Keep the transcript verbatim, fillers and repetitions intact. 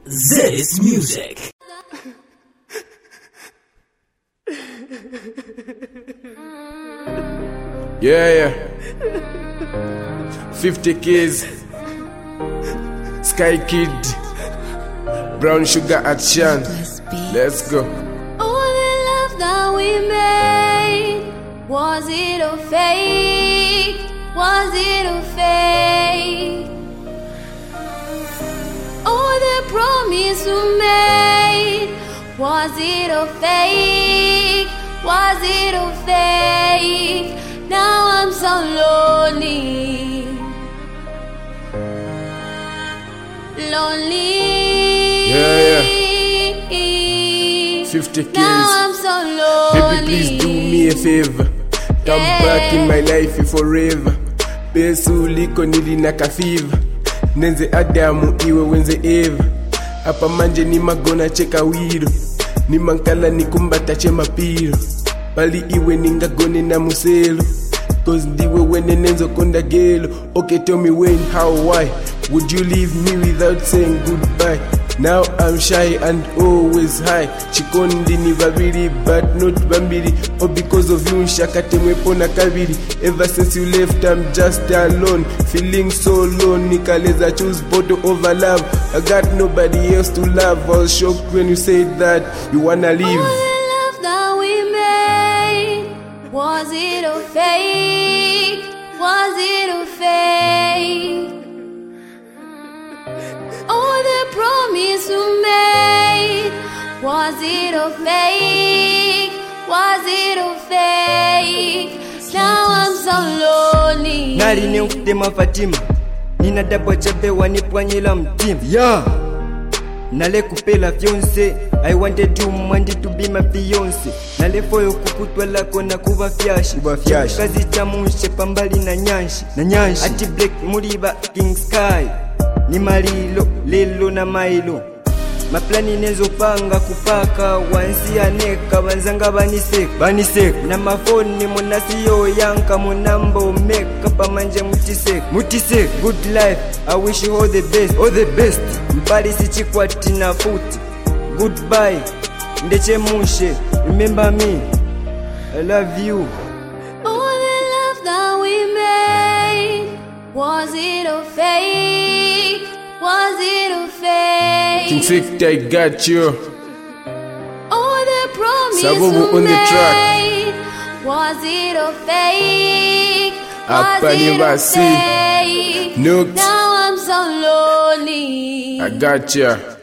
This music. Yeah, yeah. fifty K's. Sky Kid. Brown Sugar Action. Let's go. All the love that we made, was it a fake? Was it a fake? All the promise we made, was it a fake? Was it a fake? Now I'm so lonely, lonely. Yeah, yeah. fifty K's. Now I'm so lonely. Baby, please do me a favor. Come Yeah. back in my life forever. Pesu liko nili na kafiva. Nenze Adamu iwe wenze Eva. Hapa manje ni magona cheka wiro. Ni mankala ni kumbata chema piro. Bali iwe ningagone na muselo. Cause ndiwe wene nenzo konda gelo. Okay, tell me when, how, why would you leave me without saying goodbye? Now I'm shy and always high. Chikondi ni vabiri but not bambiri. Oh, because of you nshakate pona kabiri. Ever since you left I'm just alone, feeling so alone. Nikaleza choose bottle over love. I got nobody else to love. I was shocked when you said that you wanna leave. All the love that we made, was it a fake? Was it a fake? All the promise we made, was it a fake? Was it a fake? Now I'm so lonely. Nali ni ukutema Fatima, nina dabo chabe wanipwanyela mtima. Yeah, nale kupela fiance, I wanted you, wanted to be my fiance. Nale foyo kukutwa lako na kuba fyashi, kuba fyashi. Kazi chamushe pambali na nyanshi, na nyanshi. Ati black muliba king sky, ni malilo, lelo na mailo. Maplani nezo panga kupaka, wansi aneka, wanzanga banisek, banisek. Na mafoni munasiyo yanka, munambo meka, pamanje mutisek, mutisek. Good life, I wish you all the best, all the best. Mpali sichikwa tina futi. Goodbye, ndeche mushe, remember me, I love you. All the love that we made, was it a fake? Was it a fake? King Sick, I got you. All the promise Sabubu we on the track. made, was it a fake? Hapa Was ni it a basi. fake? Nukes. Now I'm so lonely. I got you.